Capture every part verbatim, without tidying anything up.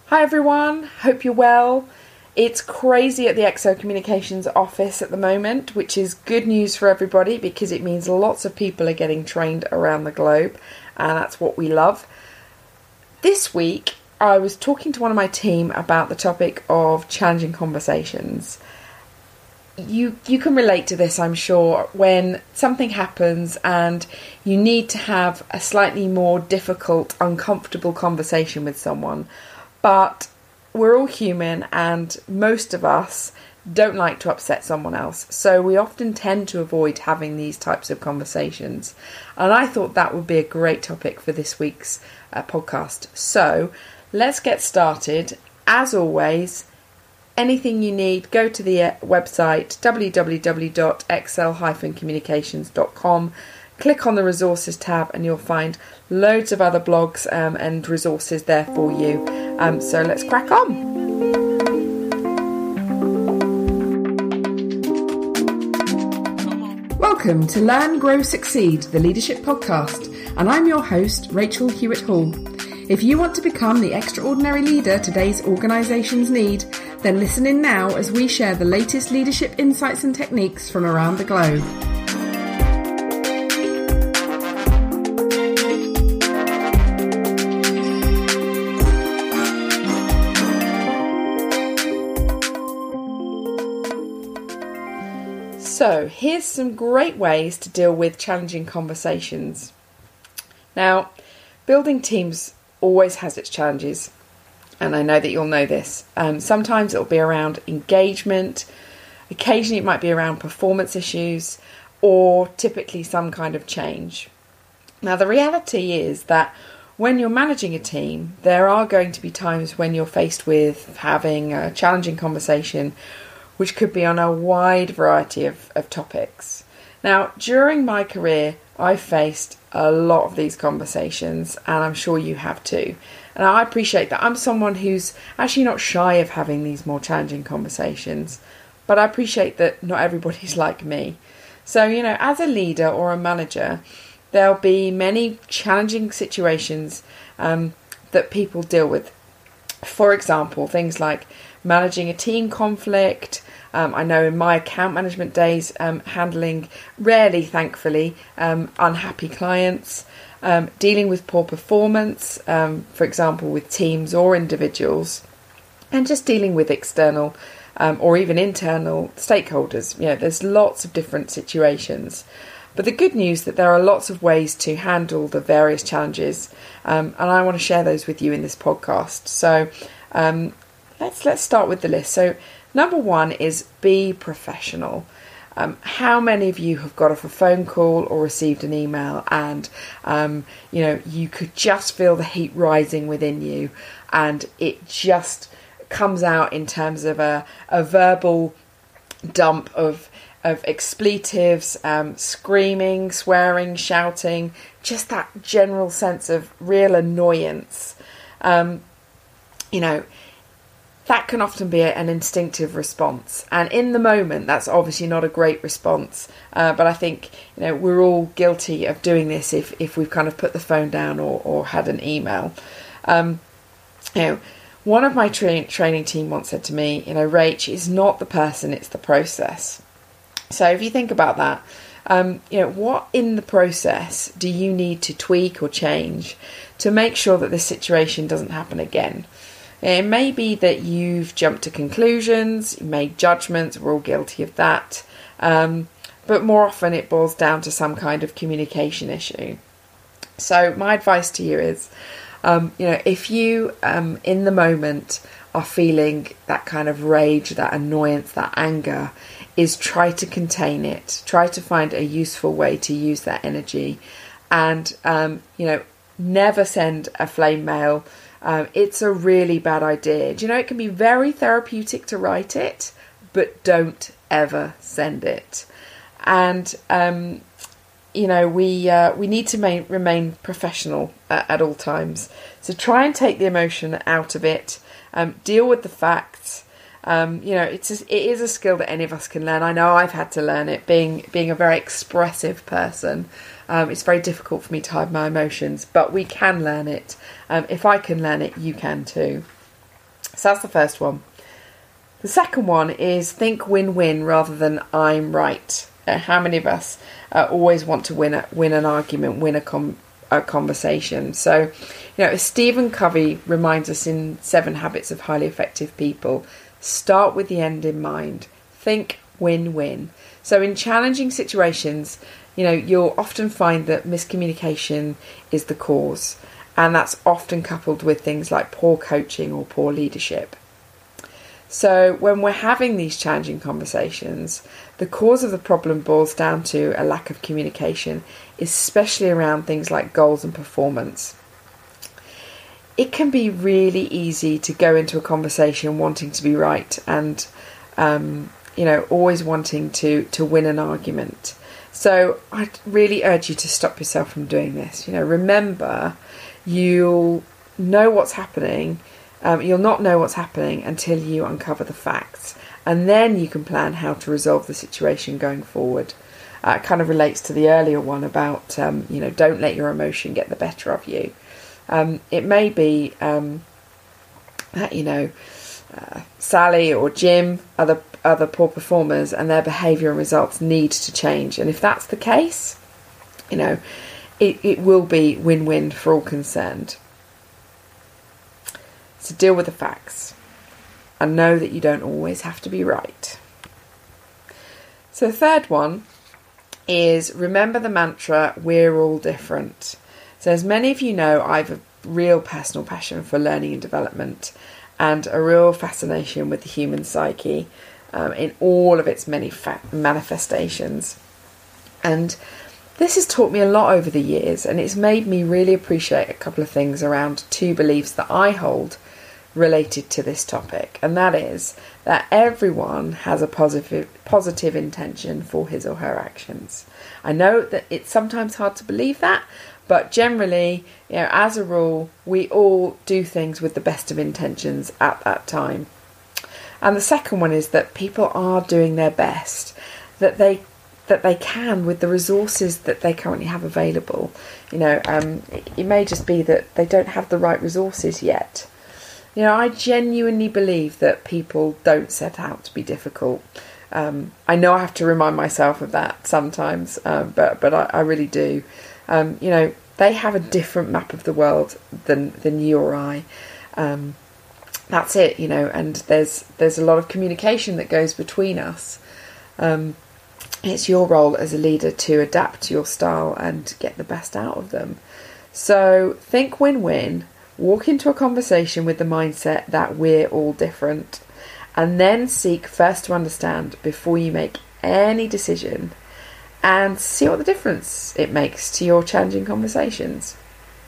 Hi everyone, hope you're well. It's crazy at the X O Communications office at the moment, which is good news for everybody because it means lots of people are getting trained around the globe, and that's what we love. This week I was talking to one of my team about the topic of challenging conversations. You you can relate to this, I'm sure, when something happens and you need to have a slightly more difficult, uncomfortable conversation with someone. But we're all human and most of us don't like to upset someone else. So we often tend to avoid having these types of conversations. And I thought that would be a great topic for this week's uh, podcast. So let's get started. As always, anything you need, go to the uh, website w w w dot x l dash communications dot com. Click on the resources tab and you'll find loads of other blogs um, and resources there for you. Um, so let's crack on. Welcome to Learn, Grow, Succeed, the Leadership Podcast, and I'm your host, Rachel Hewitt-Hall. If you want to become the extraordinary leader today's organisations need, then listen in now as we share the latest leadership insights and techniques from around the globe. So, here's some great ways to deal with challenging conversations. Now, building teams always has its challenges, and I know that you'll know this. Um, sometimes it'll be around engagement, occasionally it might be around performance issues, or typically some kind of change. Now, the reality is that when you're managing a team, there are going to be times when you're faced with having a challenging conversation which could be on a wide variety of, of topics. Now, during my career, I've faced a lot of these conversations, and I'm sure you have too. And I appreciate that I'm someone who's actually not shy of having these more challenging conversations, but I appreciate that not everybody's like me. So, you know, as a leader or a manager, there'll be many challenging situations um, that people deal with. For example, things like managing a team conflict. Um, I know in my account management days, um, handling, rarely thankfully, um, unhappy clients, um, dealing with poor performance, um, for example, with teams or individuals, and just dealing with external um, or even internal stakeholders. You know, there's lots of different situations. But the good news is that there are lots of ways to handle the various challenges, um, and I want to share those with you in this podcast. So um, let's let's start with the list. So number one is be professional. Um, how many of you have got off a phone call or received an email and um, you know you could just feel the heat rising within you, and it just comes out in terms of a, a verbal dump of of expletives, um, screaming, swearing, shouting, just that general sense of real annoyance. Um, you know, that can often be an instinctive response. And in the moment, that's obviously not a great response. Uh, but I think, you know, we're all guilty of doing this if, if we've kind of put the phone down or, or had an email. Um, you know, one of my tra- training team once said to me, you know, Rach, it's not the person, it's the process. So if you think about that, um, you know, what in the process do you need to tweak or change to make sure that this situation doesn't happen again? It may be that you've jumped to conclusions, made judgments, we're all guilty of that, um, but more often it boils down to some kind of communication issue. So my advice to you is, um, you know, if you um, in the moment are feeling that kind of rage, that annoyance, that anger, is try to contain it, try to find a useful way to use that energy, and, um, you know, never send a flame mail. Um, it's a really bad idea. Do you know, it can be very therapeutic to write it, but don't ever send it. And, um, you know, we uh, we need to ma- remain professional at, at all times. So try and take the emotion out of it, um, deal with the facts. Um, you know, it's a, it is a skill that any of us can learn. I know I've had to learn it, being being a very expressive person. Um, it's very difficult for me to hide my emotions, but we can learn it. Um, if I can learn it, you can too. So that's the first one. The second one is think win-win rather than I'm right. Uh, how many of us uh, always want to win a, win an argument, win a, com- a conversation? So, you know, as Stephen Covey reminds us in Seven Habits of Highly Effective People, start with the end in mind. Think win-win. So in challenging situations, you know, you'll often find that miscommunication is the cause. And that's often coupled with things like poor coaching or poor leadership. So when we're having these challenging conversations, the cause of the problem boils down to a lack of communication, especially around things like goals and performance. It can be really easy to go into a conversation wanting to be right and, um, you know, always wanting to, to win an argument. So I really urge you to stop yourself from doing this. You know, remember, you'll know what's happening. Um, you'll not know what's happening until you uncover the facts, and then you can plan how to resolve the situation going forward. Uh, it kind of relates to the earlier one about, um, you know, don't let your emotion get the better of you. Um, it may be um, that, you know, uh, Sally or Jim are the other poor performers and their behaviour and results need to change. And if that's the case, you know, it, it will be win-win for all concerned. So deal with the facts and know that you don't always have to be right. So the third one is remember the mantra, we're all different. So as many of you know, I have a real personal passion for learning and development and a real fascination with the human psyche um, in all of its many fa- manifestations. And this has taught me a lot over the years, and it's made me really appreciate a couple of things around two beliefs that I hold related to this topic, and that is that everyone has a positive positive intention for his or her actions. I know that it's sometimes hard to believe that, but generally, you know, as a rule, we all do things with the best of intentions at that time. And the second one is that people are doing their best, that they that they can with the resources that they currently have available. You know, um, it, it may just be that they don't have the right resources yet. You know, I genuinely believe that people don't set out to be difficult. Um, I know I have to remind myself of that sometimes, um, but but I, I really do. Um, you know, they have a different map of the world than than you or I. Um, that's it, you know. And there's there's a lot of communication that goes between us. Um, it's your role as a leader to adapt to your style and get the best out of them. So think win-win. Walk into a conversation with the mindset that we're all different, and then seek first to understand before you make any decision, and see what the difference it makes to your challenging conversations.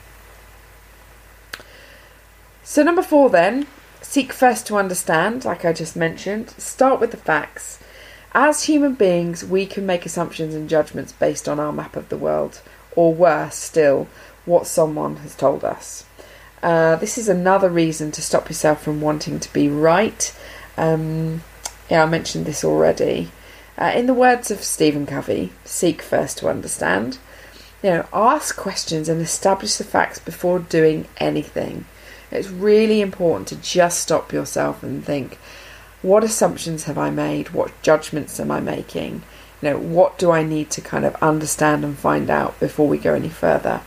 So number four then, seek first to understand, like I just mentioned. Start with the facts. As human beings, we can make assumptions and judgments based on our map of the world, or worse still, what someone has told us. Uh, this is another reason to stop yourself from wanting to be right. Um, yeah, I mentioned this already. Uh, in the words of Stephen Covey, seek first to understand. You know, ask questions and establish the facts before doing anything. It's really important to just stop yourself and think, what assumptions have I made? What judgments am I making? You know, what do I need to kind of understand and find out before we go any further?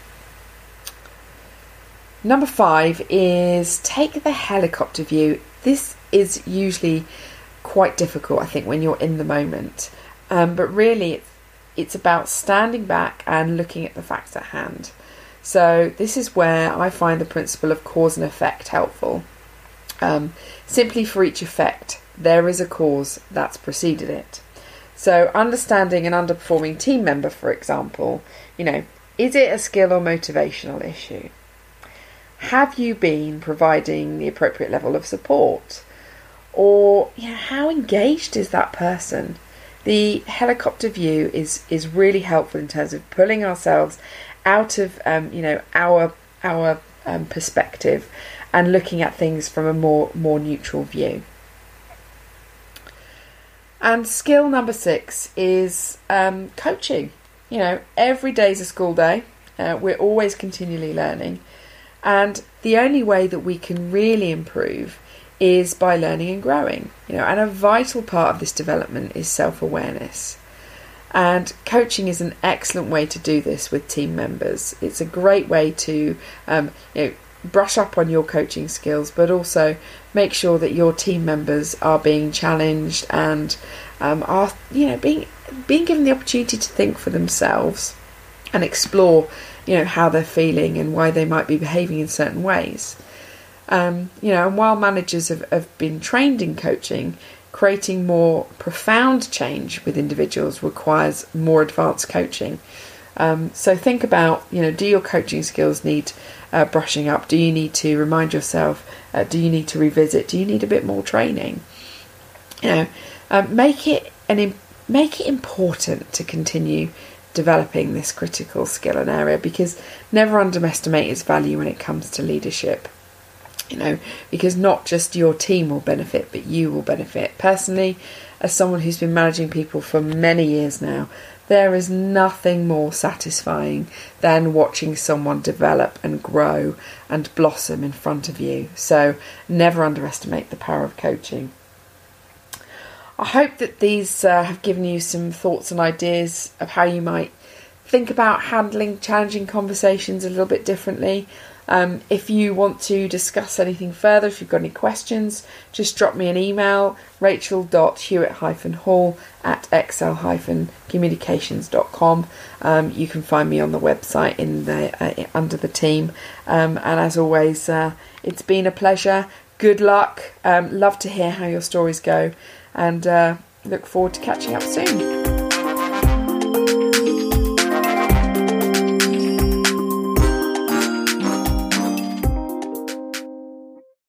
Number five is take the helicopter view. This is usually quite difficult, I think, when you're in the moment. Um, but really, it's, it's about standing back and looking at the facts at hand. So this is where I find the principle of cause and effect helpful. Um, simply for each effect, there is a cause that's preceded it. So understanding an underperforming team member, for example, you know, is it a skill or motivational issue? Have you been providing the appropriate level of support? Or, you know, how engaged is that person? The helicopter view is, is really helpful in terms of pulling ourselves out of, um, you know, our our um, perspective and looking at things from a more, more neutral view. And skill number six is um, coaching. You know, every day is a school day. Uh, we're always continually learning. And the only way that we can really improve is by learning and growing. You know, and a vital part of this development is self-awareness. And coaching is an excellent way to do this with team members. It's a great way to um, you know, brush up on your coaching skills, but also make sure that your team members are being challenged and um, are you know being being given the opportunity to think for themselves and explore you know how they're feeling and why they might be behaving in certain ways. Um, you know, and while managers have, have been trained in coaching, creating more profound change with individuals requires more advanced coaching. Um, so think about, you know, do your coaching skills need uh, brushing up? Do you need to remind yourself? Uh, do you need to revisit? Do you need a bit more training? You know, um, make it an make it important to continue developing this critical skill and area, because never underestimate its value when it comes to leadership. You know, because not just your team will benefit, but you will benefit. Personally, as someone who's been managing people for many years now, there is nothing more satisfying than watching someone develop and grow and blossom in front of you. So never underestimate the power of coaching. I hope that these uh, have given you some thoughts and ideas of how you might think about handling challenging conversations a little bit differently. Um, if you want to discuss anything further, if you've got any questions, just drop me an email, rachel dot hewitt dash hall at excel dash communications dot com. Um, you can find me on the website in the uh, under the team. Um, and as always, uh, it's been a pleasure. Good luck. Um, love to hear how your stories go, and uh, look forward to catching up soon.